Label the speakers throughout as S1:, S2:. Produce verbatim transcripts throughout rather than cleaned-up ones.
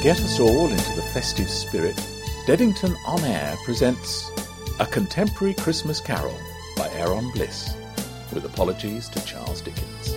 S1: get us all into the festive spirit, Dedington On Air presents A Contemporary Christmas Carol by Aaron Bliss, with apologies to Charles Dickens.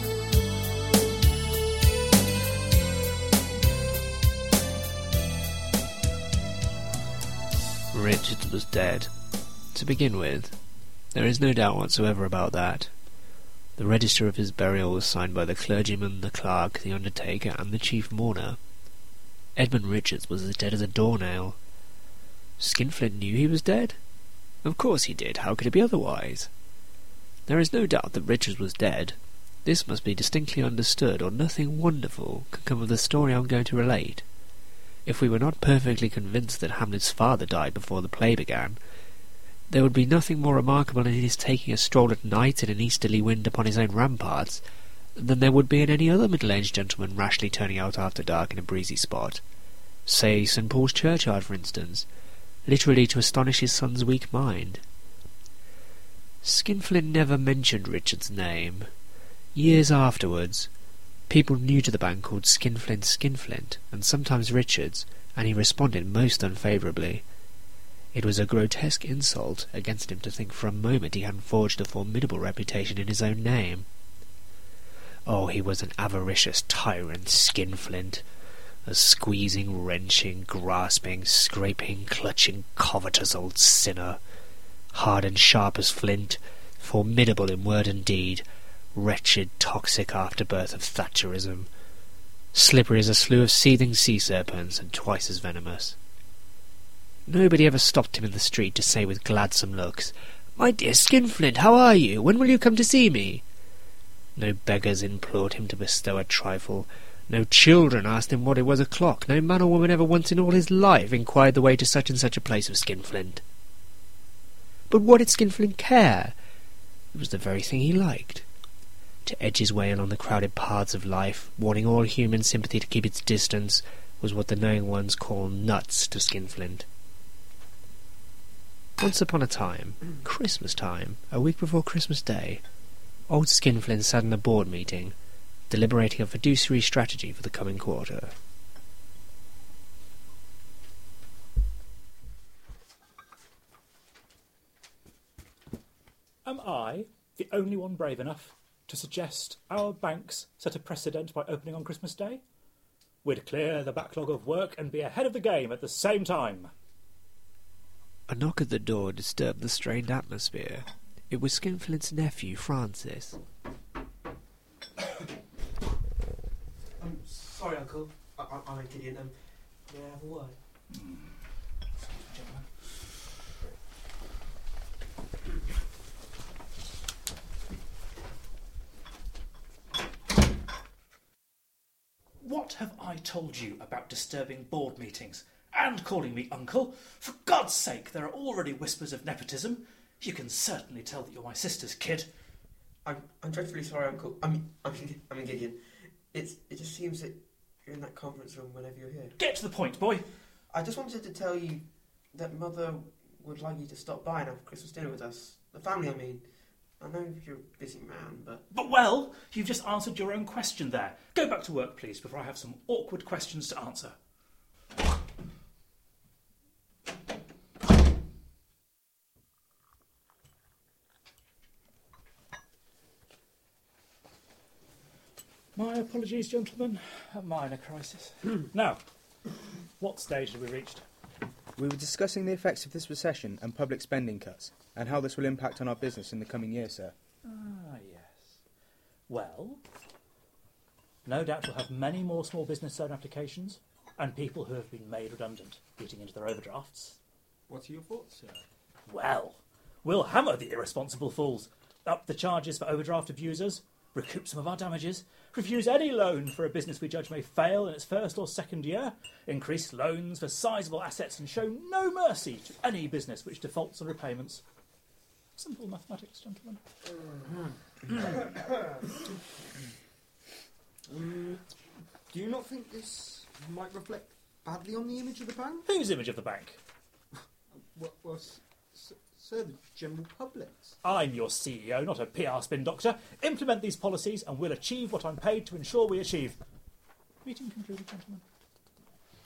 S2: Richard was dead. To begin with, there is no doubt whatsoever about that. The register of his burial was signed by the clergyman, the clerk, the undertaker, and the chief mourner. Edmund Richards was as dead as a doornail. Skinflint knew he was dead? Of course he did. How could it be otherwise? There is no doubt that Richards was dead. This must be distinctly understood, or nothing wonderful can come of the story I am going to relate. If we were not perfectly convinced that Hamlet's father died before the play began, there would be nothing more remarkable in his taking a stroll at night in an easterly wind upon his own ramparts than there would be in any other middle-aged gentleman rashly turning out after dark in a breezy spot. Say Saint Paul's Churchyard, for instance, literally to astonish his son's weak mind. Skinflint never mentioned Richard's name. Years afterwards, people new to the band called Skinflint Skinflint, and sometimes Richards, and he responded most unfavourably. It was a grotesque insult against him to think for a moment he hadn't forged a formidable reputation in his own name. Oh, he was an avaricious tyrant, Skinflint, a squeezing, wrenching, grasping, scraping, clutching, covetous old sinner, hard and sharp as flint, formidable in word and deed, wretched, toxic afterbirth of Thatcherism, slippery as a slew of seething sea serpents, and twice as venomous. Nobody ever stopped him in the street to say with gladsome looks, "My dear Skinflint, how are you? When will you come to see me?" No beggars implored him to bestow a trifle. No children asked him what it was o'clock. No man or woman ever once in all his life inquired the way to such and such a place of Skinflint. But what did Skinflint care? It was the very thing he liked. To edge his way along the crowded paths of life, wanting all human sympathy to keep its distance, was what the knowing ones call nuts to Skinflint. Once upon a time, Christmas time, a week before Christmas Day, old Skinflint sat in a board meeting, deliberating a fiduciary strategy for the coming quarter.
S3: Am I the only one brave enough to suggest our banks set a precedent by opening on Christmas Day? We'd clear the backlog of work and be ahead of the game at the same time.
S2: A knock at the door disturbed the strained atmosphere. It was Skinflint's nephew, Francis.
S4: I'm sorry, Uncle. I, I, I'm an idiot. Um, may I have a word?
S3: Mm. What have I told you about disturbing board meetings and calling me uncle? For God's sake, there are already whispers of nepotism. You can certainly tell that you're my sister's kid.
S4: I'm I'm dreadfully sorry, Uncle. I mean, I mean, I mean, Gideon. It's it just seems that you're in that conference room whenever you're here.
S3: Get to the point, boy.
S4: I just wanted to tell you that Mother would like you to stop by and have Christmas dinner with us. The family, I mean. I know you're a busy man, but...
S3: But, well, you've just answered your own question there. Go back to work, please, before I have some awkward questions to answer. My apologies, gentlemen. A minor crisis. Now, what stage have we reached?
S5: We were discussing the effects of this recession and public spending cuts, and how this will impact on our business in the coming year, sir.
S3: Ah, yes. Well, no doubt you'll have many more small business loan applications, and people who have been made redundant, eating into their overdrafts.
S6: What are your thoughts, sir?
S3: Well, we'll hammer the irresponsible fools, up the charges for overdraft abusers, recoup some of our damages, refuse any loan for a business we judge may fail in its first or second year, increase loans for sizable assets, and show no mercy to any business which defaults on repayments. Simple mathematics, gentlemen.
S6: um, do you not think this might reflect badly on the image of the bank?
S3: Whose image of the bank?
S6: Well, well s- s- sir, the general public's.
S3: I'm your C E O, not a P R spin doctor. Implement these policies and we'll achieve what I'm paid to ensure we achieve. Meeting concluded, gentlemen.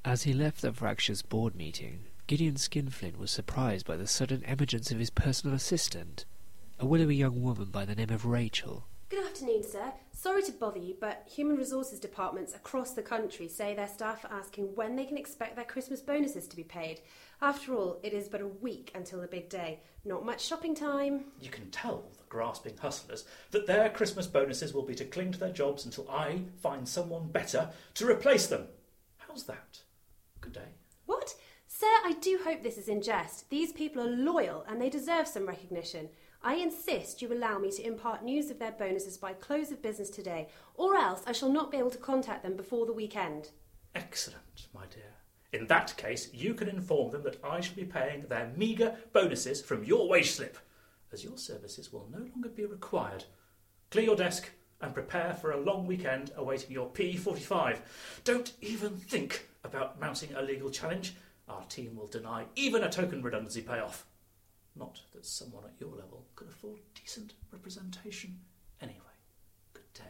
S2: As he left the Fractures board meeting, Gideon Skinflint was surprised by the sudden emergence of his personal assistant, a willowy young woman by the name of Rachel.
S7: Good afternoon, sir. Sorry to bother you, but human resources departments across the country say their staff are asking when they can expect their Christmas bonuses to be paid. After all, it is but a week until the big day. Not much shopping time.
S3: You can tell the grasping hustlers that their Christmas bonuses will be to cling to their jobs until I find someone better to replace them. How's that? Good day.
S7: What? Sir, I do hope this is in jest. These people are loyal and they deserve some recognition. I insist you allow me to impart news of their bonuses by close of business today, or else I shall not be able to contact them before the weekend.
S3: Excellent, my dear. In that case, you can inform them that I shall be paying their meagre bonuses from your wage slip, as your services will no longer be required. Clear your desk and prepare for a long weekend awaiting your P forty-five. Don't even think about mounting a legal challenge. Our team will deny even a token redundancy payoff. Not that someone at your level could afford decent representation. Anyway, good day.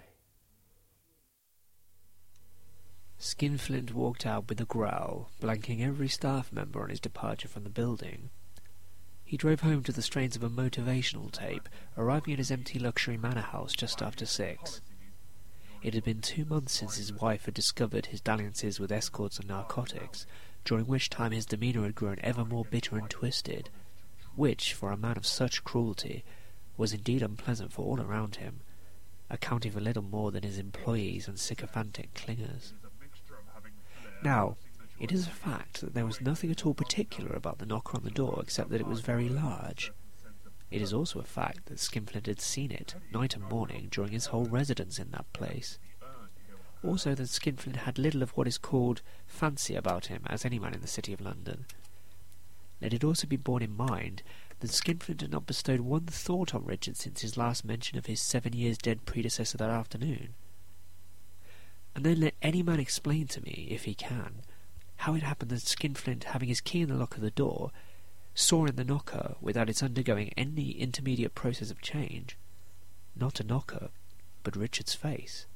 S2: Skinflint walked out with a growl, blanking every staff member on his departure from the building. He drove home to the strains of a motivational tape, arriving at his empty luxury manor house just after six. It had been two months since his wife had discovered his dalliances with escorts and narcotics, during which time his demeanour had grown ever more bitter and twisted, which, for a man of such cruelty, was indeed unpleasant for all around him, accounting for little more than his employees and sycophantic clingers. Now, it is a fact that there was nothing at all particular about the knocker on the door except that it was very large. It is also a fact that Skinflint had seen it, night and morning, during his whole residence in that place. Also that Skinflint had little of what is called fancy about him, as any man in the city of London. Let it also be borne in mind that Skinflint had not bestowed one thought on Richard since his last mention of his seven years dead predecessor that afternoon. And then let any man explain to me, if he can, how it happened that Skinflint, having his key in the lock of the door, saw in the knocker, without its undergoing any intermediate process of change, not a knocker, but Richard's face.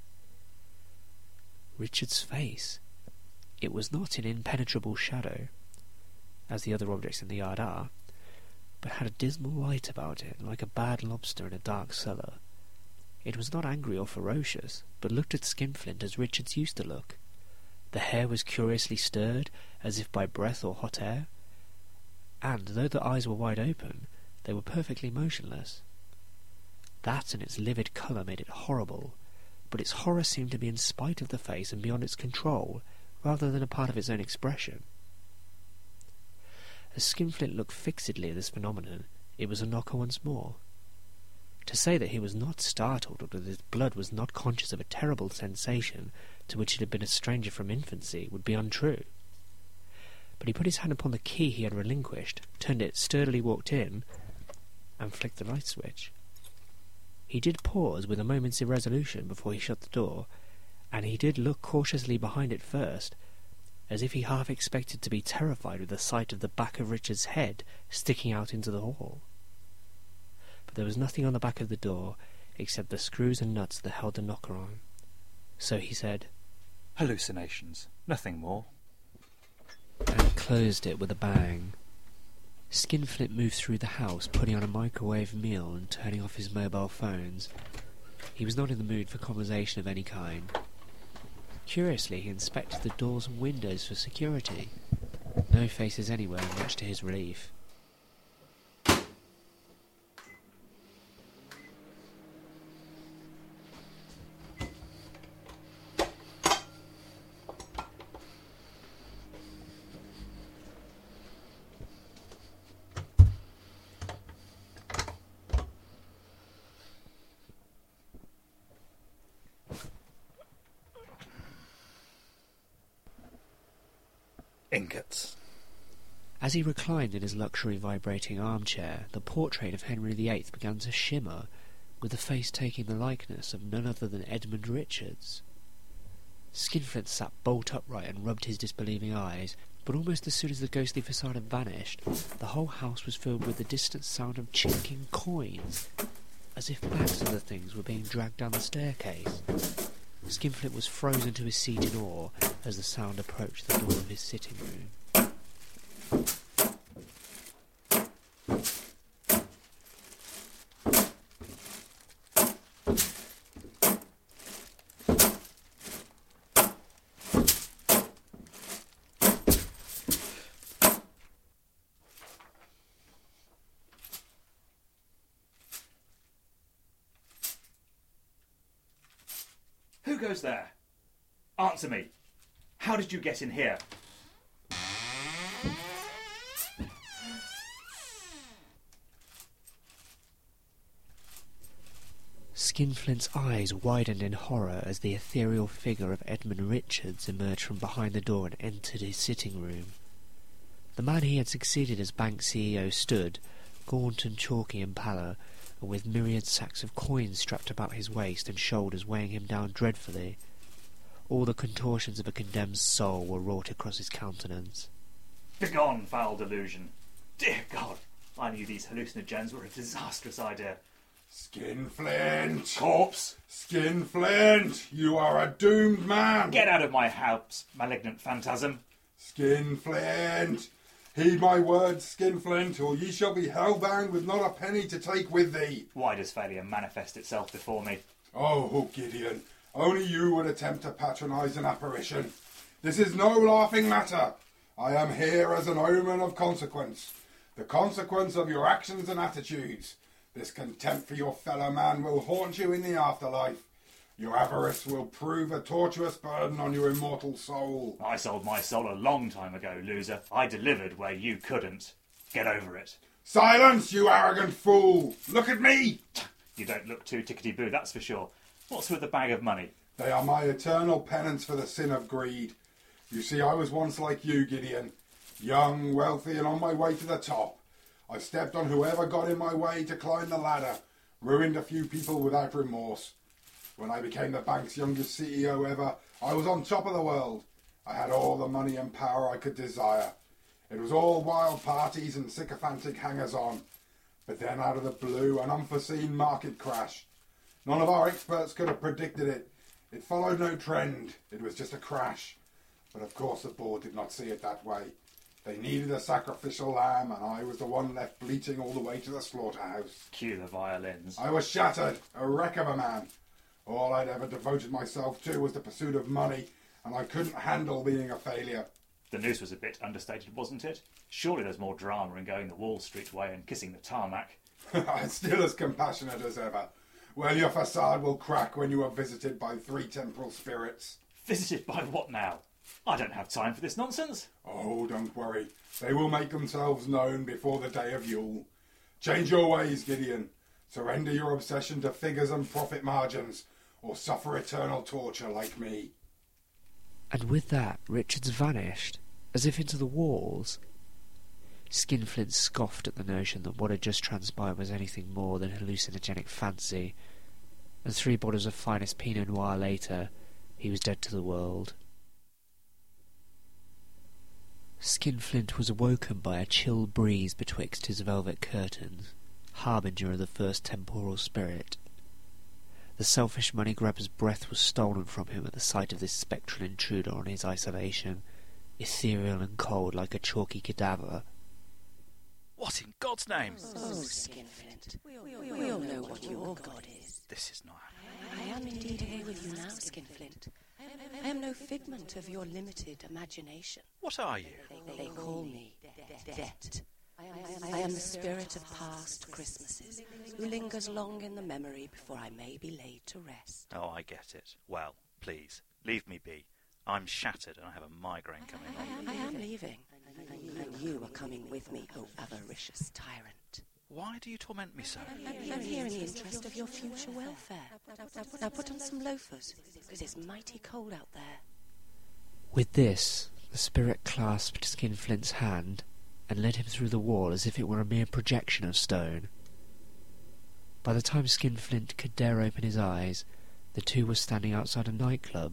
S2: Richard's face. It was not in impenetrable shadow, as the other objects in the yard are, but had a dismal light about it, like a bad lobster in a dark cellar. It was not angry or ferocious, but looked at Skinflint as Richard's used to look. The hair was curiously stirred, as if by breath or hot air, and, though the eyes were wide open, they were perfectly motionless. That and its livid colour made it horrible, but its horror seemed to be in spite of the face and beyond its control, rather than a part of its own expression. As Skinflint looked fixedly at this phenomenon, it was a knocker once more. To say that he was not startled, or that his blood was not conscious of a terrible sensation to which it had been a stranger from infancy, would be untrue. But he put his hand upon the key he had relinquished, turned it, sturdily walked in, and flicked the light switch. He did pause with a moment's irresolution before he shut the door, and he did look cautiously behind it first, as if he half expected to be terrified with the sight of the back of Richard's head sticking out into the hall. But there was nothing on the back of the door except the screws and nuts that held the knocker on. So he said,
S8: "Hallucinations, nothing more,"
S2: and closed it with a bang. Skinflint moved through the house, putting on a microwave meal and turning off his mobile phones. He was not in the mood for conversation of any kind. Curiously, he inspected the doors and windows for security. No faces anywhere, much to his relief.
S8: Ingots.
S2: As he reclined in his luxury vibrating armchair, the portrait of Henry the Eighth began to shimmer, with the face taking the likeness of none other than Edmund Richards. Skinflint sat bolt upright and rubbed his disbelieving eyes, but almost as soon as the ghostly facade had vanished, the whole house was filled with the distant sound of chinking coins, as if bags of the things were being dragged down the staircase. Skinflint was frozen to his seat in awe, as the sound approached the door of his sitting room.
S8: Who goes there? Answer me. How did you get in here?
S2: Skinflint's eyes widened in horror as the ethereal figure of Edmund Richards emerged from behind the door and entered his sitting room. The man he had succeeded as bank C E O stood, gaunt and chalky in pallor, and with myriad sacks of coins strapped about his waist and shoulders weighing him down dreadfully. All the contortions of a condemned soul were wrought across his countenance.
S8: Begone, foul delusion. Dear God, I knew these hallucinogens were a disastrous idea.
S9: Skinflint!
S8: Corpse!
S9: Skinflint! You are a doomed man!
S8: Get out of my house, malignant phantasm!
S9: Skinflint! Heed my words, Skinflint, or ye shall be hellbound with not a penny to take with thee.
S8: Why does failure manifest itself before me?
S9: Oh, Gideon, only you would attempt to patronise an apparition. This is no laughing matter. I am here as an omen of consequence. The consequence of your actions and attitudes. This contempt for your fellow man will haunt you in the afterlife. Your avarice will prove a tortuous burden on your immortal soul.
S8: I sold my soul a long time ago, loser. I delivered where you couldn't. Get over it.
S9: Silence, you arrogant fool! Look at me!
S8: You don't look too tickety-boo, that's for sure. What's with the bag of money?
S9: They are my eternal penance for the sin of greed. You see, I was once like you, Gideon. Young, wealthy, and on my way to the top. I stepped on whoever got in my way to climb the ladder. Ruined a few people without remorse. When I became the bank's youngest C E O ever, I was on top of the world. I had all the money and power I could desire. It was all wild parties and sycophantic hangers-on. But then out of the blue, an unforeseen market crash. None of our experts could have predicted it. It followed no trend. It was just a crash. But of course the board did not see it that way. They needed a sacrificial lamb, and I was the one left bleating all the way to the slaughterhouse.
S8: Cue the violins.
S9: I was shattered, a wreck of a man. All I'd ever devoted myself to was the pursuit of money, and I couldn't handle being a failure.
S8: The news was a bit understated, wasn't it? Surely there's more drama in going the Wall Street way and kissing the tarmac.
S9: I'm still as compassionate as ever. Well, your facade will crack when you are visited by three temporal spirits.
S8: Visited by what now? I don't have time for this nonsense.
S9: Oh, don't worry. They will make themselves known before the day of Yule. Change your ways, Gideon. Surrender your obsession to figures and profit margins, or suffer eternal torture like me.
S2: And with that, Richards vanished, as if into the walls. Skinflint scoffed at the notion that what had just transpired was anything more than hallucinogenic fancy, and three bottles of finest Pinot Noir later, he was dead to the world. Skinflint was awoken by a chill breeze betwixt his velvet curtains, harbinger of the first temporal spirit. The selfish money grabber's breath was stolen from him at the sight of this spectral intruder on his isolation, ethereal and cold like a chalky cadaver.
S8: What in God's name?
S10: Oh, Skinflint, we all know what your god is.
S8: This is not...
S10: I am indeed here with you now, Skinflint. I am no figment of your limited imagination.
S8: What are you?
S10: They call me Debt. I am the spirit of past Christmases, who lingers long in the memory before I may be laid to rest.
S8: Oh, I get it. Well, please, leave me be. I'm shattered and I have a migraine coming on.
S10: I am leaving, and you are coming with me, O avaricious tyrant.
S8: Why do you torment me so?
S10: I'm here in the interest of your future welfare. Now put on some loafers, because it's mighty cold out there.
S2: With this, the spirit clasped Skinflint's hand and led him through the wall as if it were a mere projection of stone. By the time Skinflint could dare open his eyes, the two were standing outside a nightclub.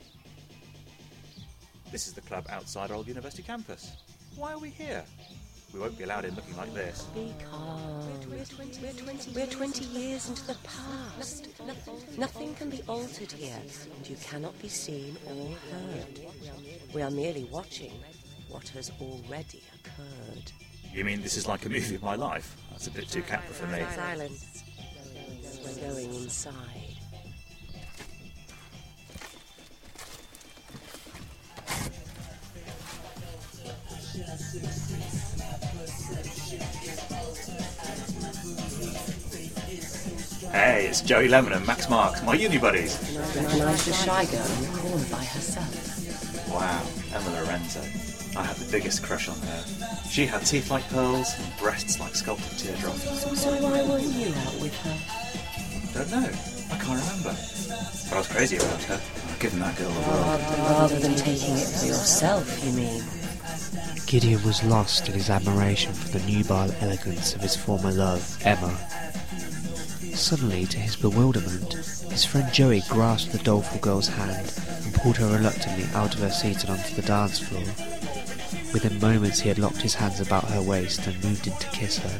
S8: This is the club outside Old University campus. Why are we here? We won't be allowed in looking like this.
S10: Be calm. We're twenty, we're twenty, we're twenty years into the past. Nothing can be altered here, and you cannot be seen or heard. We are merely watching what has already occurred.
S8: You mean this is like a movie of my life? That's a bit too Capra for me.
S10: Silence. We're going inside.
S8: Hey, it's Joey Lemon and Max Marks, my uni buddies.
S10: Nice a shy girl in the corner by herself.
S8: Wow, Emma Lorenzo. I had the biggest crush on her. She had teeth like pearls and breasts like sculpted teardrops.
S10: So why weren't you out with her?
S8: Don't know. I can't remember. But I was crazy about her. I've given that girl the world.
S10: Rather than taking it for yourself, you mean?
S2: Gideon was lost in his admiration for the nubile elegance of his former love, Emma. Suddenly, to his bewilderment, his friend Joey grasped the doleful girl's hand and pulled her reluctantly out of her seat and onto the dance floor. Within moments he had locked his hands about her waist and moved in to kiss her.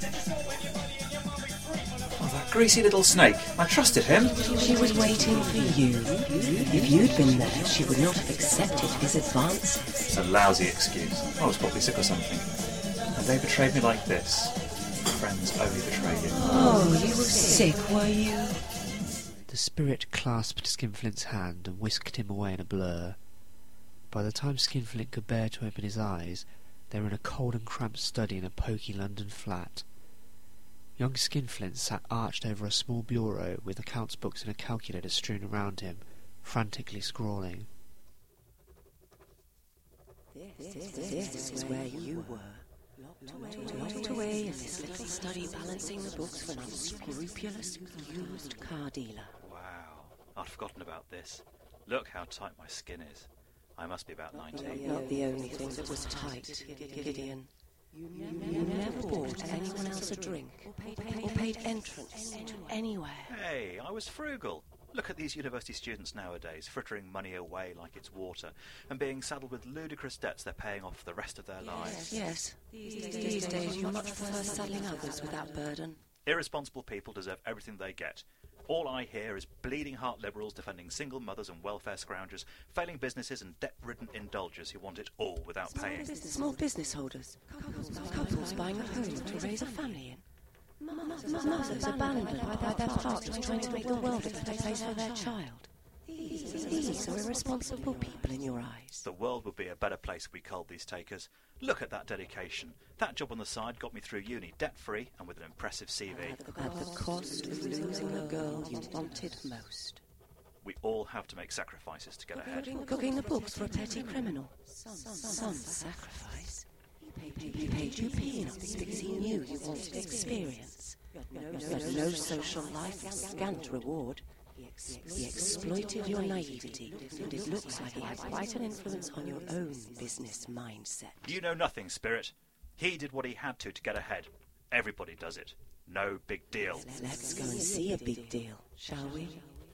S8: Oh, that greasy little snake. I trusted him.
S10: She was waiting for you. If you'd been there, she would not have accepted his advances.
S8: It's a lousy excuse. I was probably sick or something. And they betrayed me like this. Friends only betray you.
S10: Oh, you were sick, were you?
S2: The spirit clasped Skinflint's hand and whisked him away in a blur. By the time Skinflint could bear to open his eyes, they were in a cold and cramped study in a poky London flat. Young Skinflint sat arched over a small bureau with accounts books and a calculator strewn around him, frantically scrawling.
S10: This, this, this is where you were. Locked away in this little study, balancing the books for an unscrupulous used car dealer.
S8: Wow, I'd forgotten about this. Look how tight my skin is. I must be about nineteen.
S10: Not the only thing that was tight, Gideon. You never bought anyone else a drink, or paid entrance to anywhere.
S8: Hey, I was frugal. Look at these university students nowadays, frittering money away like it's water, and being saddled with ludicrous debts they're paying off for the rest of their lives.
S10: Yes, these, these days you much prefer saddling others without burden.
S8: Irresponsible people deserve everything they get. All I hear is bleeding heart liberals defending single mothers and welfare scroungers, failing businesses and debt-ridden indulgers who want it all without paying.
S10: Small business holders, couples buying a home to raise a family in. Mothers abandoned by their partners trying to make the world a better place for their child. These are irresponsible people in your eyes.
S8: The world would be a better place if we culled these takers. Look at that dedication. That job on the side got me through uni debt-free and with an impressive C V.
S10: At the cost of losing the girl you wanted most.
S8: We all have to make sacrifices to get ahead.
S10: Cooking the books for a petty criminal. Some sacrifice. He paid you peanuts because he knew you wanted experience. You had no social life, scant reward. He exploited your naivety, and it looks like he had quite an influence on your own business mindset.
S8: You know nothing, Spirit. He did what he had to to get ahead. Everybody does it. No big deal.
S10: Let's go and see a big deal, shall we?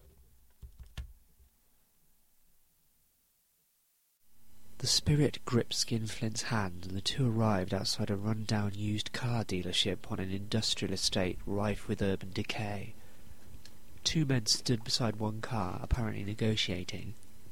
S2: The spirit gripped Skinflint's hand, and the two arrived outside a run-down used car dealership on an industrial estate rife with urban decay. Two men stood beside one car, apparently negotiating.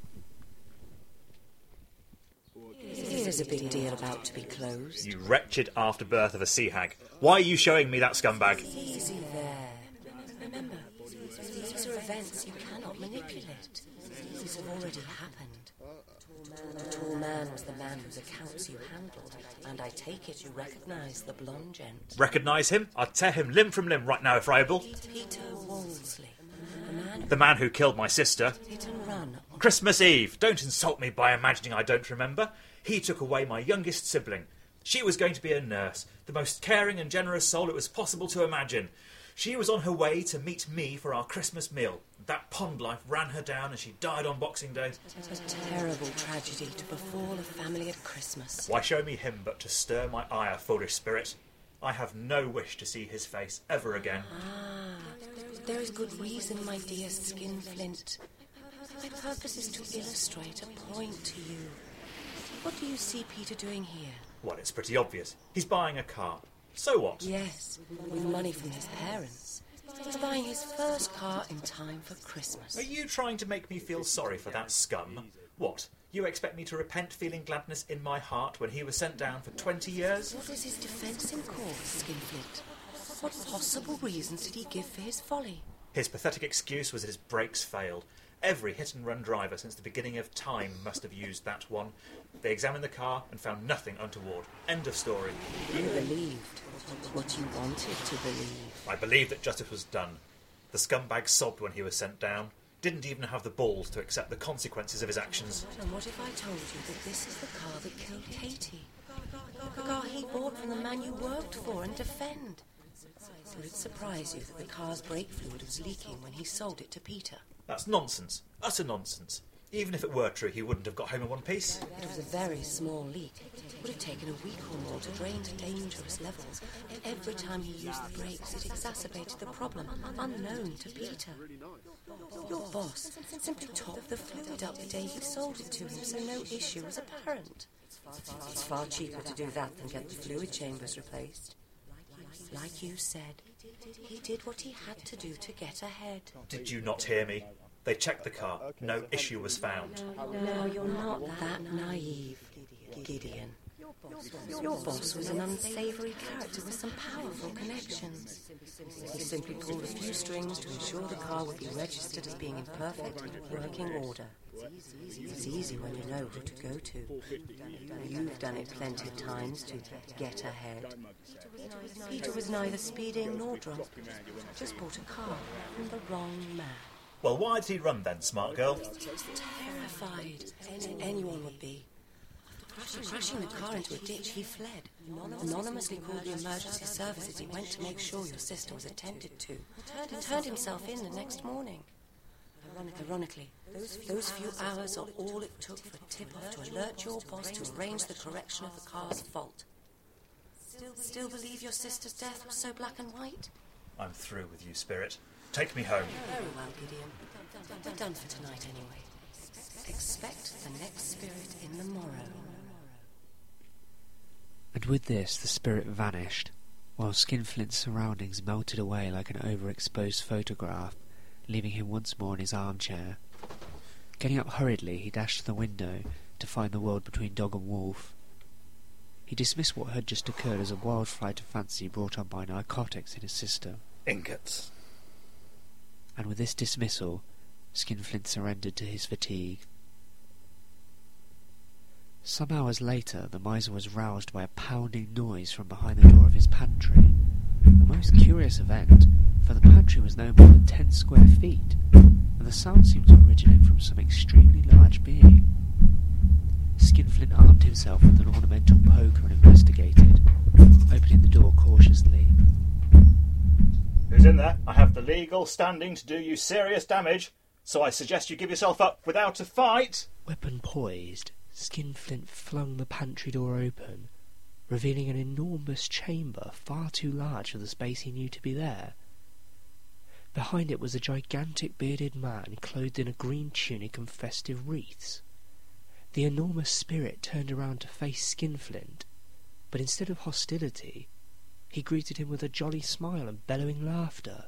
S10: Here's a big deal about to be closed.
S8: You wretched afterbirth of a sea hag. Why are you showing me that scumbag?
S10: Easy there. Remember, these are events you cannot manipulate. These have already happened. The tall man was the man whose accounts you handled, and I take it you recognise the blonde gent.
S8: Recognise him? I'd tear him limb from limb right now if I able.
S10: Peter Wolseley. The man,
S8: the man who killed my sister.
S10: Hit and run.
S8: Christmas Eve. Don't insult me by imagining I don't remember. He took away my youngest sibling. She was going to be a nurse, the most caring and generous soul it was possible to imagine. She was on her way to meet me for our Christmas meal. That pond life ran her down and she died on Boxing Day.
S10: A terrible tragedy to befall a family at Christmas.
S8: Why show me him but to stir my ire, foolish spirit? I have no wish to see his face ever again.
S10: Ah, there is good reason, my dear Skinflint. My purpose is to illustrate a point to you. What do you see Peter doing here?
S8: Well, it's pretty obvious. He's buying a car. So what?
S10: Yes, with money from his parents. He's buying his first car in time for Christmas.
S8: Are you trying to make me feel sorry for that scum? What? You expect me to repent feeling gladness in my heart when he was sent down for twenty years?
S10: What is his defence in court, Skinflint? What possible reasons did he give for his folly?
S8: His pathetic excuse was that his brakes failed. Every hit-and-run driver since the beginning of time must have used that one. They examined the car and found nothing untoward. End of story.
S10: You believed what you wanted to believe.
S8: I believed that justice was done. The scumbag sobbed when he was sent down. Didn't even have the balls to accept the consequences of his actions.
S10: And what if I told you that this is the car that killed Katie? The car he bought from the man you worked for and defend. Would it surprise you that the car's brake fluid was leaking when he sold it to Peter?
S8: That's nonsense. Utter nonsense. Even if it were true, he wouldn't have got home in one piece.
S10: It was a very small leak. It would have taken a week or more to drain to dangerous levels. Every time he used the brakes, it exacerbated the problem, unknown to Peter. Your boss simply topped the fluid up the day he sold it to him, so no issue was apparent. It's far cheaper to do that than get the fluid chambers replaced. Like you said, he did what he had to do to get ahead.
S8: Did you not hear me? They checked the car. No issue was found.
S10: No, you're not that naive, Gideon. Your boss was an unsavoury character with some powerful connections. He simply pulled a few strings to ensure the car would be registered as being in perfect working order. It's easy when you know who to go to. You've done it plenty of times to get ahead. Peter was neither speeding nor drunk. Just bought a car from the wrong man.
S8: Well, why did he run then, smart girl?
S10: Terrified. Anyone would be. After crashing the car into a ditch, he fled. Anonymously called the emergency services. He went to make sure your sister was attended to. And turned himself in the next morning. Ironically, those few hours are all it took for a tip-off to alert your boss to arrange the correction of the car's fault. Still believe your sister's death was so black and white?
S8: I'm through with you, Spirit. Take me home.
S10: Very well, Gideon. We're done for tonight anyway. Expect the next spirit in the morrow.
S2: And with this the spirit vanished, while Skinflint's surroundings melted away like an overexposed photograph, leaving him once more in his armchair. Getting up hurriedly, he dashed to the window to find the world between dog and wolf. He dismissed what had just occurred as a wild flight of fancy brought on by narcotics in his system.
S1: Ingots.
S2: And with this dismissal, Skinflint surrendered to his fatigue. Some hours later, the miser was roused by a pounding noise from behind the door of his pantry. A most curious event, for the pantry was no more than ten square feet, and the sound seemed to originate from some extremely large being. Skinflint armed himself with an ornamental poker and investigated, opening the door cautiously.
S8: Who's in there? I have the legal standing to do you serious damage, so I suggest you give yourself up without a fight.
S2: Weapon poised, Skinflint flung the pantry door open, revealing an enormous chamber far too large for the space he knew to be there. Behind it was a gigantic bearded man clothed in a green tunic and festive wreaths. The enormous spirit turned around to face Skinflint, but instead of hostility, he greeted him with a jolly smile and bellowing laughter.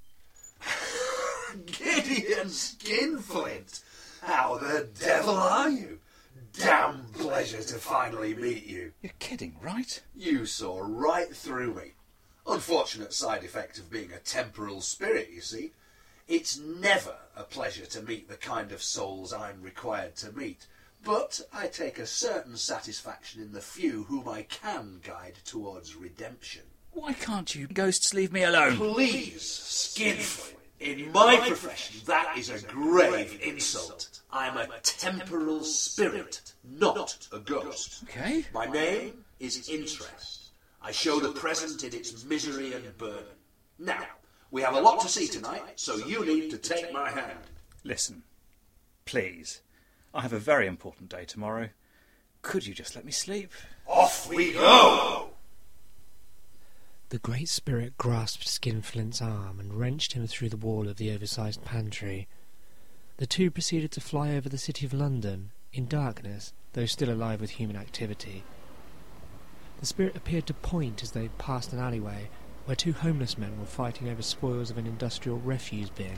S11: Gideon Skinflint! How the devil are you? Damn pleasure to finally meet you.
S1: You're kidding, right?
S11: You saw right through me. Unfortunate side effect of being a temporal spirit, you see. It's never a pleasure to meet the kind of souls I'm required to meet, but I take a certain satisfaction in the few whom I can guide towards redemption.
S1: Why can't you ghosts leave me alone?
S11: Please, Skinflint. In my profession, that is a grave insult. I'm a temporal spirit, not a ghost.
S1: Okay.
S11: My name is Interest. I show the present in its misery and burden. Now, we have a lot to see tonight, so you need to take my hand.
S1: Listen, please. I have a very important day tomorrow. Could you just let me sleep?
S11: Off we go!
S2: The Great Spirit grasped Skinflint's arm and wrenched him through the wall of the oversized pantry. The two proceeded to fly over the city of London. In darkness, the though still alive with human activity. The spirit appeared to point as they passed an alleyway where two homeless men were fighting over spoils of an industrial refuse bin.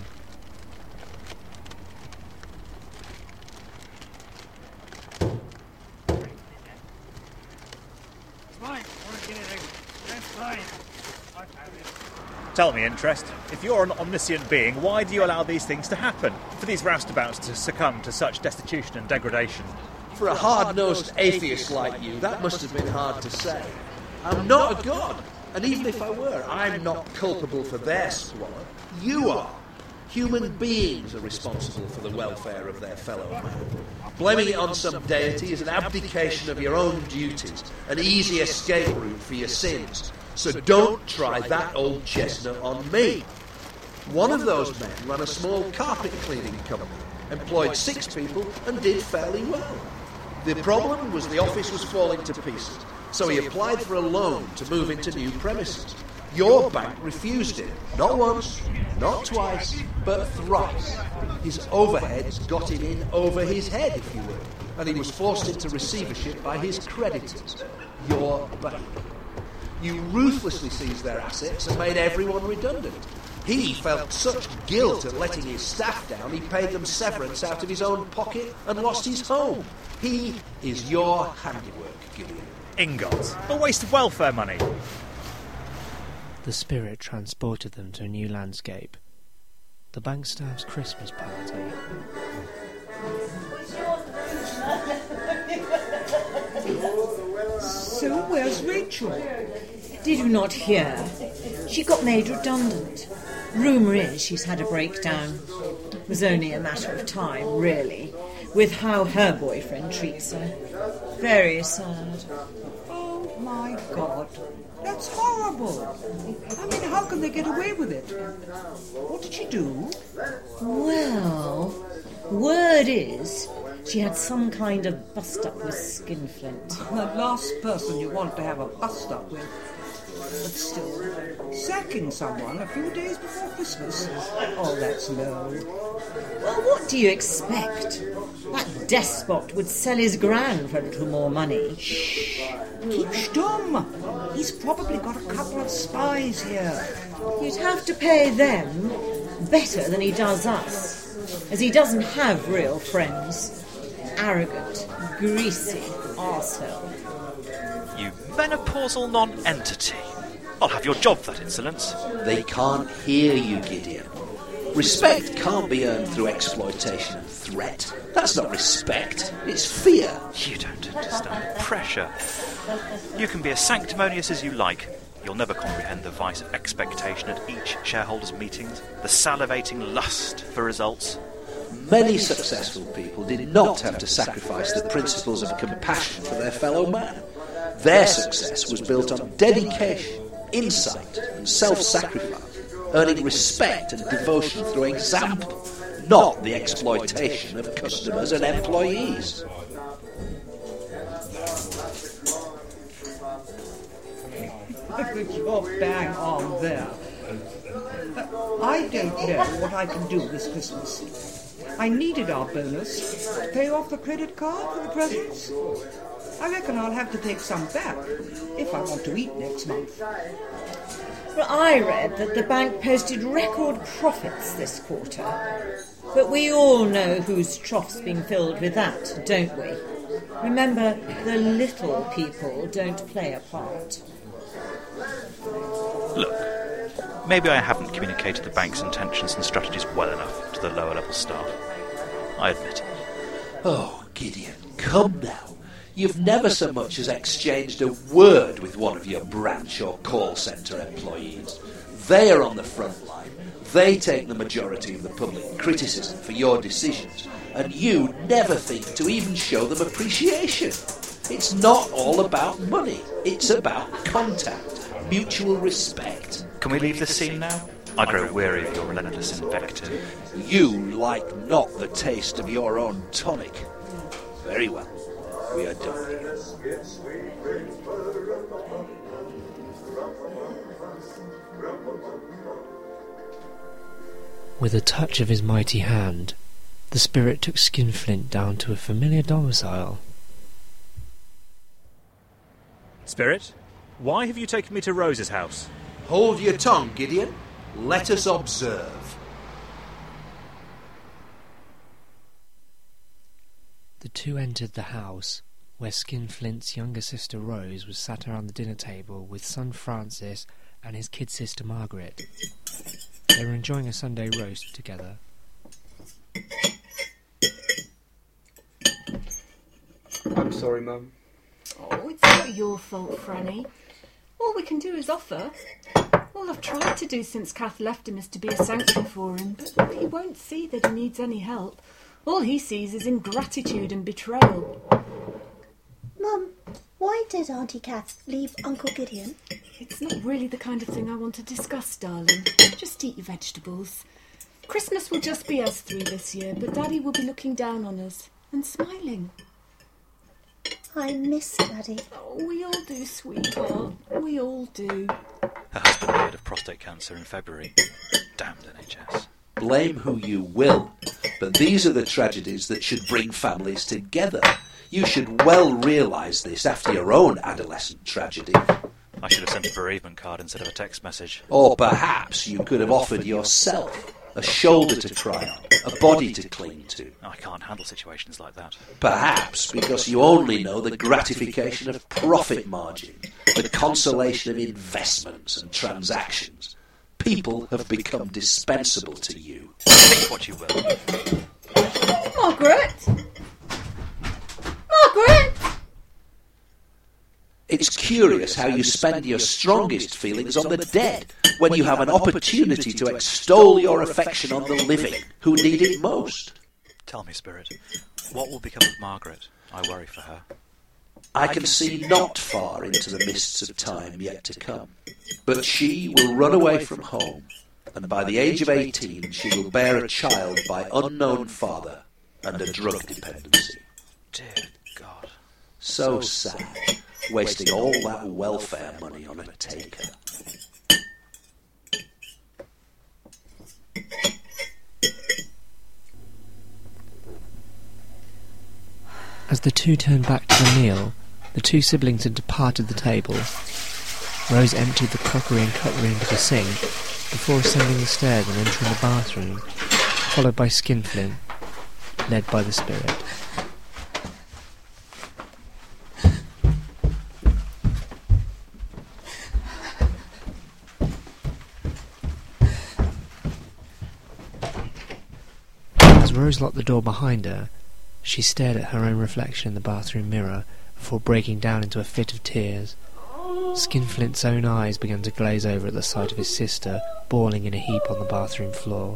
S8: Tell me, Interest, if you're an omniscient being, why do you allow these things to happen? For these roustabouts to succumb to such destitution and degradation?
S12: For a hard-nosed atheist like you, that must have been hard to say. I'm not a god, and even if I were, I'm not culpable for their squalor. You are. Human beings are responsible for the welfare of their fellow man. Blaming it on some deity is an abdication of your own duties, an easy escape route for your sins. So don't try that old chestnut on me. One of those men ran a small carpet cleaning company, employed six people, and did fairly well. The problem was the office was falling to pieces, so he applied for a loan to move into new premises. Your bank refused it, not once, not twice, but thrice. His overheads got him in over his head, if you will, and he was forced into receivership by his creditors, your bank. You ruthlessly seized their assets and made everyone redundant. He felt such guilt at letting his staff down, he paid them severance out of his own pocket and lost his home. He is your handiwork, Gideon.
S8: Ingots. A waste of welfare money.
S2: The spirit transported them to a new landscape. The bank staff's Christmas party.
S13: So where's Rachel? Did you not hear? She got made redundant. Rumour is she's had a breakdown. It was only a matter of time, really, with how her boyfriend treats her. Very sad.
S14: Oh my God. That's horrible. I mean, how can they get away with it? What did she do?
S13: Well, word is she had some kind of bust-up with Skinflint.
S14: The last person you want to have a bust-up with. But still, sacking someone a few days before Christmas, oh, that's low.
S13: Well, what do you expect? That despot would sell his ground for a little more money.
S14: Shh! Keep stum! He's probably got a couple of spies here.
S13: You'd have to pay them better than he does us, as he doesn't have real friends. Arrogant, greasy arsehole.
S8: You menopausal non-entity. I'll have your job for that insolence.
S12: They can't hear you, Gideon. Respect can't be earned through exploitation and threat. That's not respect, it's fear.
S8: You don't understand pressure. You can be as sanctimonious as you like. You'll never comprehend the vice of expectation at each shareholders' meetings, the salivating lust for results.
S12: Many successful people did not have to sacrifice the principles of compassion for their fellow man. Their success was built on dedication, insight, and self-sacrifice, earning respect and devotion through example, not the exploitation of customers and employees.
S14: You're bang on there. I don't know what I can do this Christmas. I needed our bonus to pay off the credit card for the presents. I reckon I'll have to take some back if I want to eat next month.
S13: Well, I read that the bank posted record profits this quarter. But we all know whose trough's been filled with that, don't we? Remember, the little people don't play a part.
S8: Look, maybe I haven't communicated the bank's intentions and strategies well enough to the lower level staff. I admit.
S12: Oh, Gideon, come now. You've never so much as exchanged a word with one of your branch or call centre employees. They are on the front line. They take the majority of the public criticism for your decisions, and you never think to even show them appreciation. It's not all about money. It's about contact, mutual respect.
S8: Can we leave the scene now? I grow weary of your relentless invective.
S12: You like not the taste of your own tonic. Very well. We are done here.
S2: With a touch of his mighty hand, the spirit took Skinflint down to a familiar domicile.
S8: Spirit, why have you taken me to Rose's house?
S12: Hold your tongue, Gideon. Let us observe.
S2: The two entered the house, where Skinflint's younger sister Rose was sat around the dinner table with son Francis and his kid sister Margaret. They were enjoying a Sunday roast together.
S5: I'm sorry, Mum.
S15: Oh, it's not your fault, Franny. All we can do is offer. All I've tried to do since Kath left him is to be a sanctuary for him, but he won't see that he needs any help. All he sees is ingratitude and betrayal.
S16: Mum, why did Auntie Kath leave Uncle Gideon?
S15: It's not really the kind of thing I want to discuss, darling. Just eat your vegetables. Christmas will just be us three this year, but Daddy will be looking down on us and smiling.
S16: I miss Daddy.
S15: Oh, we all do, sweetheart. We all do.
S8: Her husband died of prostate cancer in February. Damned N H S.
S12: Blame who you will, but these are the tragedies that should bring families together. You should well realise this after your own adolescent tragedy.
S8: I should have sent a bereavement card instead of a text message.
S12: Or perhaps you could have offered yourself a shoulder to cry on, a body to cling to.
S8: I can't handle situations like that.
S12: Perhaps because you only know the gratification of profit margin, the consolation of investments and transactions. People have become dispensable to you.
S8: Think what you will.
S15: Margaret! Margaret!
S12: It's curious how you spend your strongest feelings on the dead when you have an opportunity to extol your affection on the living who need it most.
S8: Tell me, Spirit, what will become of Margaret? I worry for her.
S12: I can see not far into the mists of time yet to come, but she will run away from home, and by the age of eighteen she will bear a child by unknown father and a drug dependency.
S8: Dear God.
S12: So sad, wasting all that welfare money on a taker.
S2: As the two turned back to the meal, the two siblings had departed the table. Rose emptied the crockery and cutlery into the sink before ascending the stairs and entering the bathroom, followed by Skinflint, led by the Spirit. As Rose locked the door behind her, she stared at her own reflection in the bathroom mirror before breaking down into a fit of tears. Skinflint's own eyes began to glaze over at the sight of his sister bawling in a heap on the bathroom floor.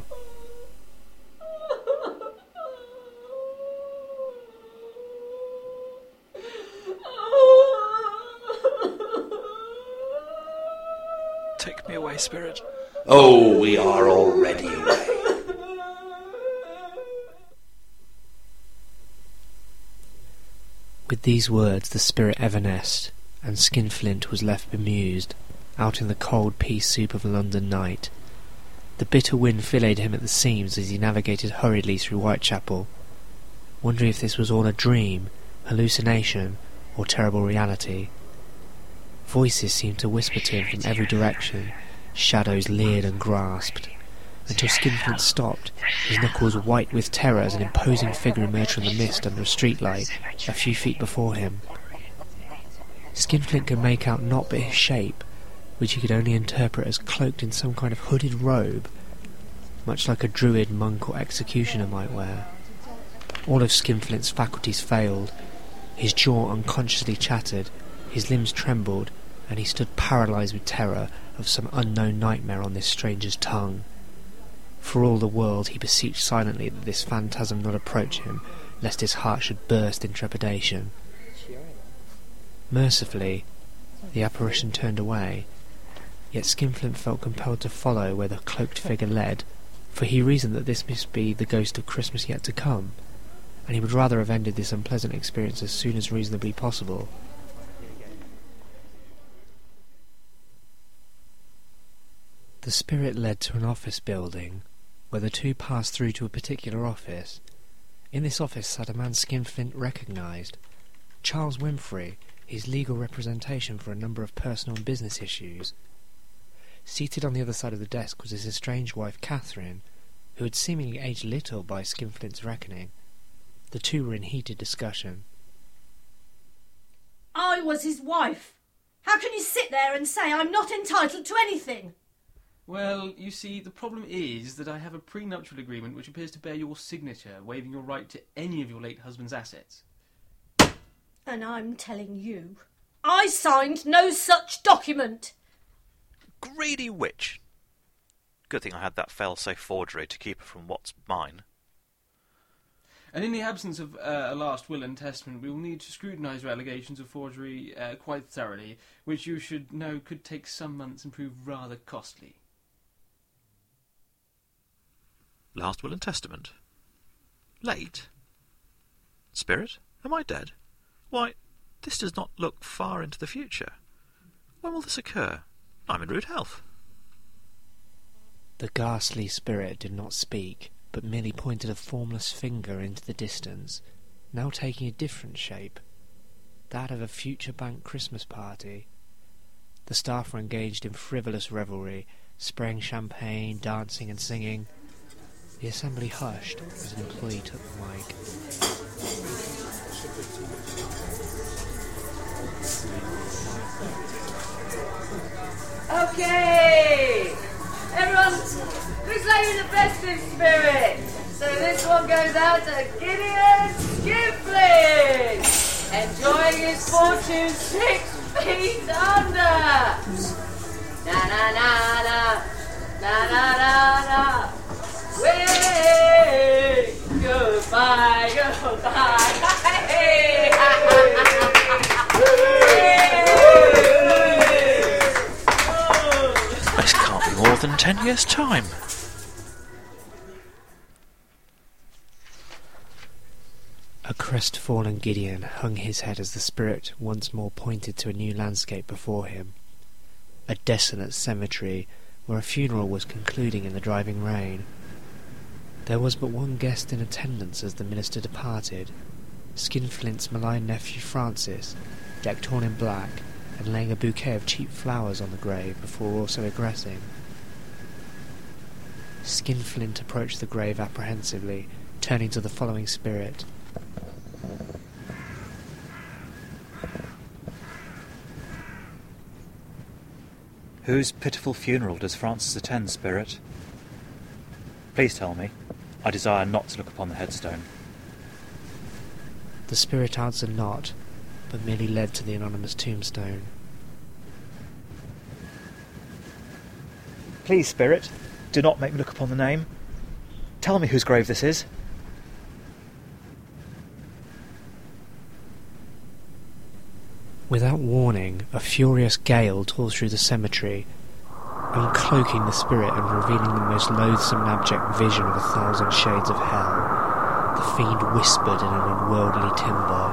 S8: Take me away, Spirit.
S12: Oh, we are already away.
S2: With these words the Spirit evanesced, and Skinflint was left bemused, out in the cold pea soup of a London night. The bitter wind filleted him at the seams as he navigated hurriedly through Whitechapel, wondering if this was all a dream, hallucination, or terrible reality. Voices seemed to whisper to him from every direction, shadows leered and grasped, until Skinflint stopped, his knuckles white with terror as an imposing figure emerged from the mist under a streetlight a few feet before him. Skinflint could make out naught but his shape, which he could only interpret as cloaked in some kind of hooded robe, much like a druid, monk or executioner might wear. All of Skinflint's faculties failed, his jaw unconsciously chattered, his limbs trembled, and he stood paralysed with terror of some unknown nightmare on this stranger's tongue. For all the world he beseeched silently that this phantasm not approach him, lest his heart should burst in trepidation. Mercifully, the apparition turned away, yet Skinflint felt compelled to follow where the cloaked figure led, for he reasoned that this must be the ghost of Christmas yet to come, and he would rather have ended this unpleasant experience as soon as reasonably possible. The Spirit led to an office building, where the two passed through to a particular office. In this office sat a man Skinflint recognised, Charles Winfrey, his legal representation for a number of personal and business issues. Seated on the other side of the desk was his estranged wife Catherine, who had seemingly aged little by Skinflint's reckoning. The two were in heated discussion.
S17: I was his wife. How can you sit there and say I'm not entitled to anything?
S18: Well, you see, the problem is that I have a prenuptial agreement which appears to bear your signature, waiving your right to any of your late husband's assets.
S17: And I'm telling you, I signed no such document.
S8: Greedy witch. Good thing I had that fail-safe forgery to keep her from what's mine.
S18: And in the absence of uh, a last will and testament, we will need to scrutinise your allegations of forgery uh, quite thoroughly, which you should know could take some months and prove rather costly.
S8: Last will and testament? Late? Spirit, am I dead? Why, this does not look far into the future. When will this occur? I'm in rude health.
S2: The ghastly spirit did not speak, but merely pointed a formless finger into the distance, now taking a different shape, that of a future bank Christmas party. The staff were engaged in frivolous revelry, spraying champagne, dancing and singing. The assembly hushed as an employee took the mic.
S19: Okay! Everyone, who's laying the festive spirit? So this one goes out to Gideon Skinflint, enjoying his fortune six feet under. Na na na na, na na na na. Way, goodbye, goodbye. Hey.
S8: This can't be more than ten years' time.
S2: A crestfallen Gideon hung his head as the spirit once more pointed to a new landscape before him. A desolate cemetery where a funeral was concluding in the driving rain. There was but one guest in attendance as the minister departed, Skinflint's maligned nephew Francis, decked all in black, and laying a bouquet of cheap flowers on the grave before also egressing. Skinflint approached the grave apprehensively, turning to the following spirit.
S8: Whose pitiful funeral does Francis attend, spirit? Please tell me. I desire not to look upon the headstone.
S2: The spirit answered not, but merely led to the anonymous tombstone.
S8: Please, spirit, do not make me look upon the name. Tell me whose grave this is.
S2: Without warning, a furious gale tore through the cemetery, uncloaking the spirit and revealing the most loathsome and abject vision of a thousand shades of hell. The fiend whispered in an unworldly timbre.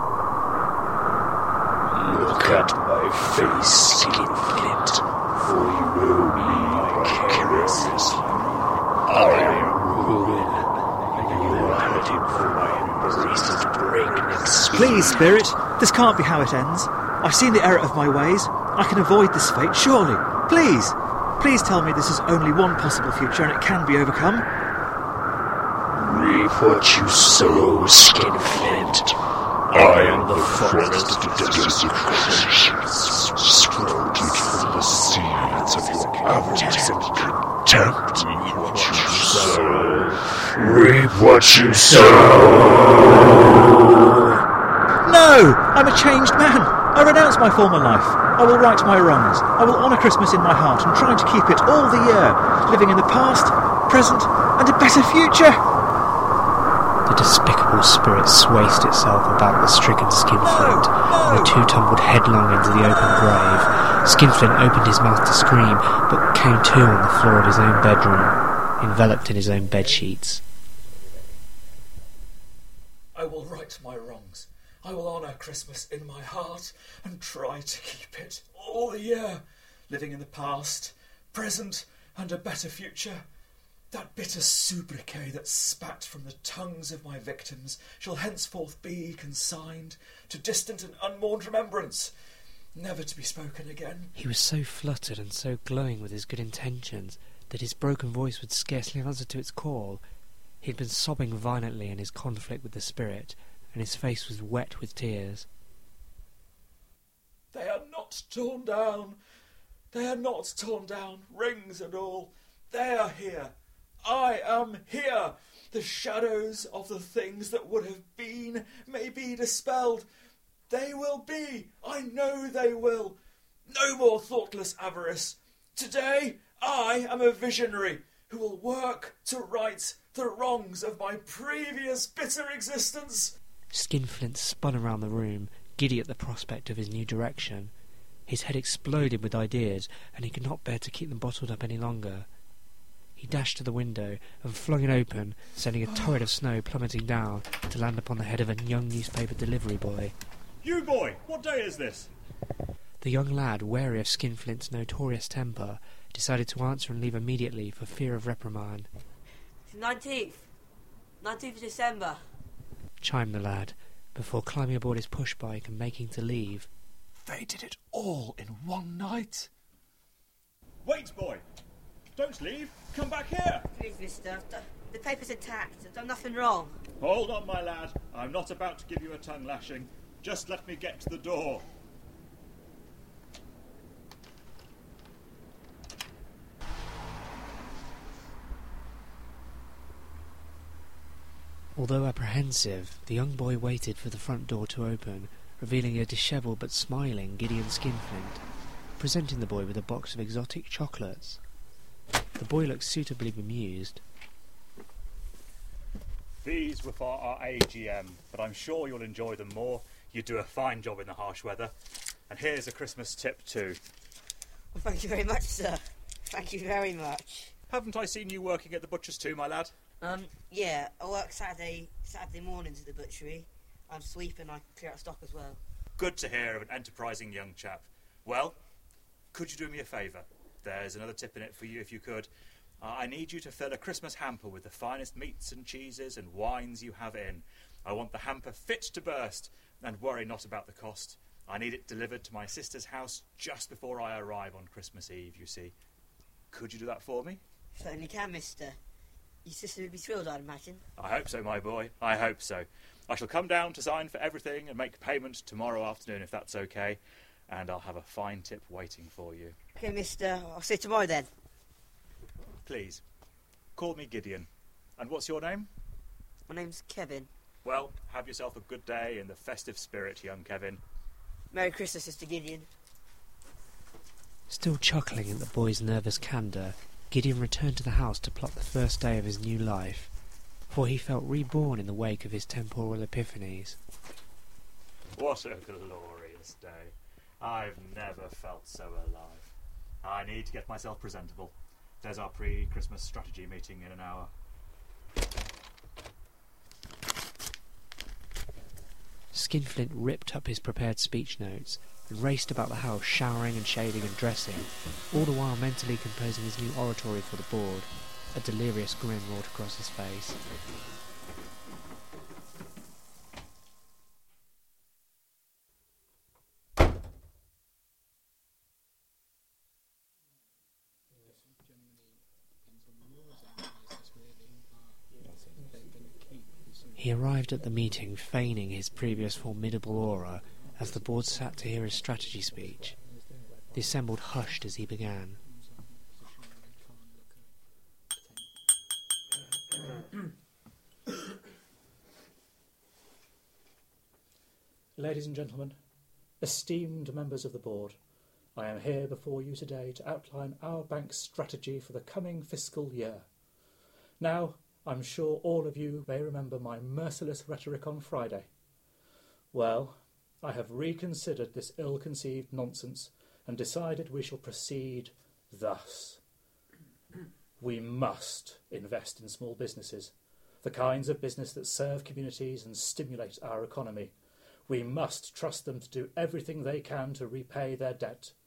S20: Look at my face, Skinflint, for you will be vicariously. I am ruin, and you are heading for my embraced breakneck speed.
S8: Please, spirit, this can't be how it ends. I've seen the error of my ways. I can avoid this fate, surely. Please, please tell me this is only one possible future and it can be overcome.
S20: Reap what you sow, Skinflint. I am the forest of desecration, sprouted from the seeds of your avarice and contempt. Reap what you sow. Reap what you sow.
S8: No! I'm a changed man! I renounce my former life. I will right my wrongs. I will honour Christmas in my heart and try to keep it all the year, living in the past, present, and a better future.
S2: The despicable spirit swayed itself about the stricken Skinflint, no, no. and the two tumbled headlong into the open grave. Skinflint opened his mouth to scream, but came to on the floor of his own bedroom, enveloped in his own bedsheets.
S8: I will right my wrongs. I will honour Christmas in my heart and try to keep it all the year, living in the past, present, and a better future. That bitter sobriquet that spat from the tongues of my victims shall henceforth be consigned to distant and unmourned remembrance, never to be spoken again.
S2: He was so fluttered and so glowing with his good intentions that his broken voice would scarcely answer to its call. He had been sobbing violently in his conflict with the spirit, and his face was wet with tears.
S8: They are not torn down. They are not torn down, rings and all. They are here. I am here. The shadows of the things that would have been may be dispelled. They will be. I know they will. No more thoughtless avarice. Today I am a visionary who will work to right the wrongs of my previous bitter existence.
S2: Skinflint spun around the room, giddy at the prospect of his new direction. His head exploded with ideas, and he could not bear to keep them bottled up any longer. He dashed to the window and flung it open, sending a torrent of snow plummeting down to land upon the head of a young newspaper delivery boy.
S21: You boy, what day is this?
S2: The young lad, wary of Skinflint's notorious temper, decided to answer and leave immediately for fear of reprimand.
S22: It's the nineteenth. nineteenth of December.
S2: Chimed the lad, before climbing aboard his push-bike and making to leave.
S8: They did it all in one night.
S21: Wait, boy. Don't leave. Come back here.
S22: Please, mister. The, the paper's intact. I've done nothing wrong.
S21: Hold on, my lad. I'm not about to give you a tongue lashing. Just let me get to the door.
S2: Although apprehensive, the young boy waited for the front door to open, revealing a dishevelled but smiling Gideon Skinflint, presenting the boy with a box of exotic chocolates. The boy looked suitably bemused.
S21: These were for our A G M, but I'm sure you'll enjoy them more. You do a fine job in the harsh weather. And here's a Christmas tip too.
S22: Well, thank you very much, sir. Thank you very much.
S21: Haven't I seen you working at the butcher's too, my lad?
S22: Um, yeah, I work Saturday Saturday mornings at the butchery. I'm sweeping, I clear out stock as well.
S21: Good to hear of an enterprising young chap. Well, could you do me a favour? There's another tip in it for you if you could. Uh, I need you to fill a Christmas hamper with the finest meats and cheeses and wines you have in. I want the hamper fit to burst, and worry not about the cost. I need it delivered to my sister's house just before I arrive on Christmas Eve, you see. Could you do that for me?
S22: Certainly can, mister. Your sister would be thrilled, I'd imagine.
S21: I hope so, my boy. I hope so. I shall come down to sign for everything and make payment tomorrow afternoon, if that's okay. And I'll have a fine tip waiting for you.
S22: Okay, mister. I'll see you tomorrow then.
S21: Please, call me Gideon. And what's your name?
S22: My name's Kevin.
S21: Well, have yourself a good day in the festive spirit, young Kevin.
S22: Merry Christmas, Sister Gideon.
S2: Still chuckling at the boy's nervous candour, Gideon returned to the house to plot the first day of his new life, for he felt reborn in the wake of his temporal epiphanies.
S21: What a glorious day. I've never felt so alive. I need to get myself presentable. There's our pre-Christmas strategy meeting in an hour.
S2: Skinflint ripped up his prepared speech notes and raced about the house, showering and shaving and dressing, all the while mentally composing his new oratory for the board. A delirious grin rolled across his face. He arrived at the meeting feigning his previous formidable aura as the board sat to hear his strategy speech. The assembled hushed as he began.
S3: Ladies and gentlemen, esteemed members of the board, I am here before you today to outline our bank's strategy for the coming fiscal year. Now, I'm sure all of you may remember my merciless rhetoric on Friday. Well, I have reconsidered this ill-conceived nonsense and decided we shall proceed thus. We must invest in small businesses, the kinds of business that serve communities and stimulate our economy. We must trust them to do everything they can to repay their debt.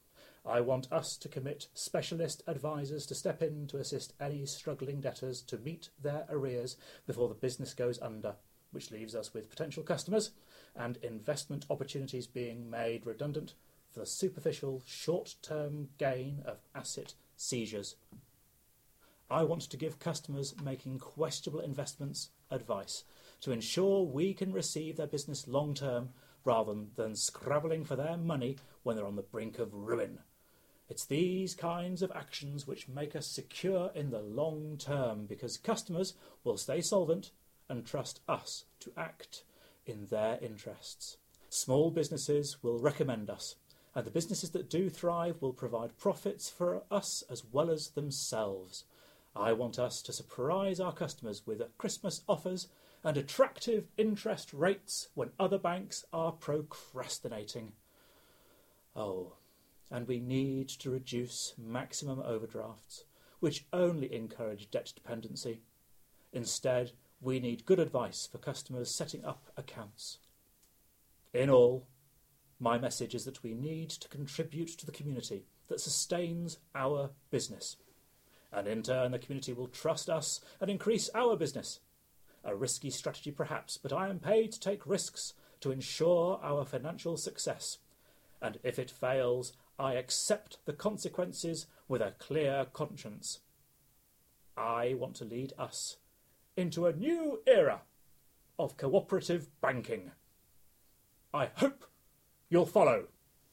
S3: I want us to commit specialist advisors to step in to assist any struggling debtors to meet their arrears before the business goes under, which leaves us with potential customers and investment opportunities being made redundant for the superficial short-term gain of asset seizures. I want to give customers making questionable investments advice to ensure we can receive their business long-term rather than scrabbling for their money when they're on the brink of ruin. It's these kinds of actions which make us secure in the long term, because customers will stay solvent and trust us to act in their interests. Small businesses will recommend us, and the businesses that do thrive will provide profits for us as well as themselves. I want us to surprise our customers with Christmas offers and attractive interest rates when other banks are procrastinating. Oh, and we need to reduce maximum overdrafts, which only encourage debt dependency. Instead, we need good advice for customers setting up accounts. In all, my message is that we need to contribute to the community that sustains our business. And in turn, the community will trust us and increase our business. A risky strategy perhaps, but I am paid to take risks to ensure our financial success. And if it fails, I accept the consequences with a clear conscience. I want to lead us into a new era of cooperative banking. I hope you'll follow.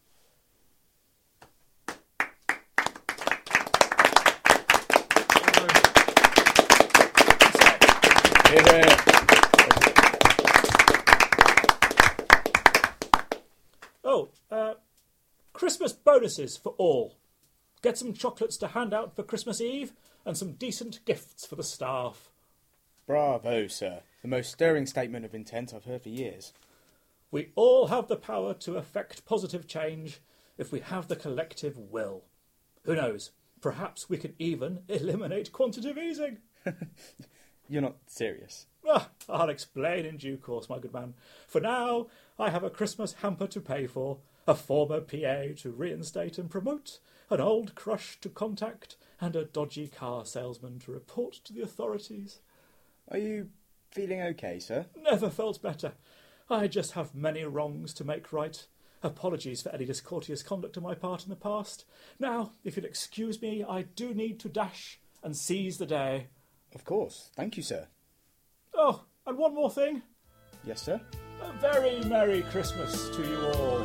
S3: Oh, uh, Christmas bonuses for all. Get some chocolates to hand out for Christmas Eve and some decent gifts for the staff.
S5: Bravo, sir. The most stirring statement of intent I've heard for years.
S3: We all have the power to effect positive change if we have the collective will. Who knows? Perhaps we can even eliminate quantitative easing.
S5: You're not serious.
S3: Ah, I'll explain in due course, my good man. For now, I have a Christmas hamper to pay for, a former P A to reinstate and promote, an old crush to contact, and a dodgy car salesman to report to the authorities.
S5: Are you feeling okay, sir?
S3: Never felt better. I just have many wrongs to make right. Apologies for any discourteous conduct on my part in the past. Now, if you'll excuse me, I do need to dash and seize the day.
S5: Of course. Thank you, sir.
S3: Oh, and one more thing.
S5: Yes, sir?
S3: A very Merry Christmas to you all.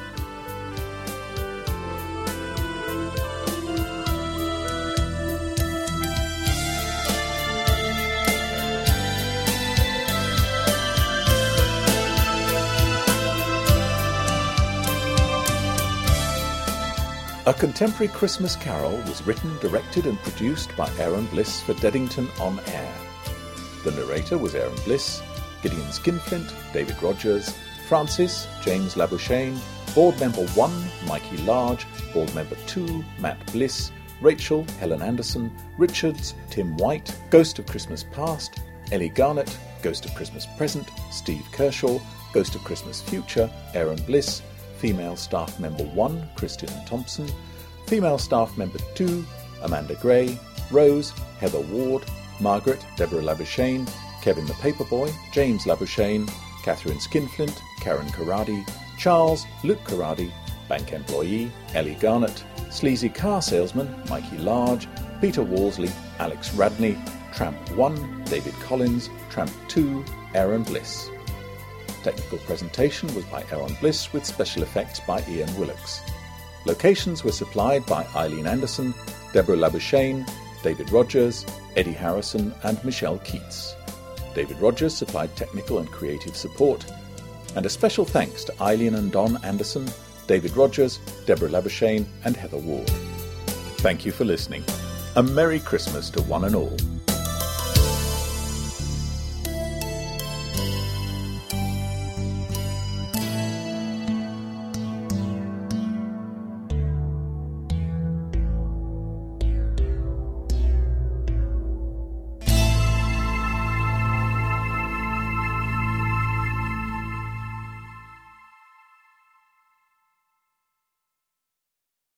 S1: A Contemporary Christmas Carol was written, directed and produced by Aaron Bliss for Deddington On Air. The narrator was Aaron Bliss, Gideon Skinflint, David Rogers, Francis, James Labuschagne, Board Member one, Mikey Large, Board Member two, Matt Bliss, Rachel, Helen Anderson, Richards, Tim White, Ghost of Christmas Past, Ellie Garnett, Ghost of Christmas Present, Steve Kershaw, Ghost of Christmas Future, Aaron Bliss, Female Staff Member one, Christian Thompson, Female Staff Member two, Amanda Gray, Rose, Heather Ward, Margaret, Deborah Labuschagne, Kevin the Paperboy, James Labuschagne, Catherine Skinflint, Karen Karadi, Charles, Luke Karadi, Bank Employee, Ellie Garnett, Sleazy Car Salesman, Mikey Large, Peter Walsley, Alex Radney, Tramp one, David Collins, Tramp two, Aaron Bliss. Technical presentation was by Aaron Bliss with special effects by Ian Willocks. Locations were supplied by Eileen Anderson, Deborah Labuschagne, David Rogers, Eddie Harrison and Michelle Keats. David Rogers supplied technical and creative support. And a special thanks to Eileen and Don Anderson, David Rogers, Deborah Labuschagne and Heather Ward. Thank you for listening. A Merry Christmas to one and all.